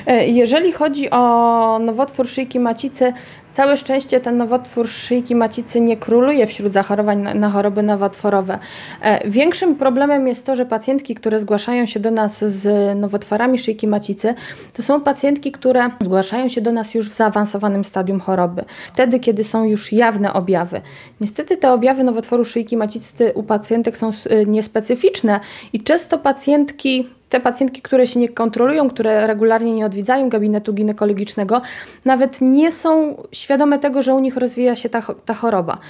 Jeżeli chodzi o nowotwór szyjki macicy, całe szczęście ten nowotwór szyjki macicy nie króluje wśród zachorowań na choroby nowotworowe. Większym problemem jest to, że pacjentki, które zgłaszają się do nas z nowotworami szyjki macicy, to są pacjentki, które zgłaszają się do nas już w zaawansowanym stadium choroby. Wtedy, kiedy są już jawne objawy. Niestety te objawy nowotworu szyjki macicy u pacjentek są niespecyficzne i często te pacjentki, które się nie kontrolują, które regularnie nie odwiedzają gabinetu ginekologicznego, nawet nie są świadome tego, że u nich rozwija się ta choroba.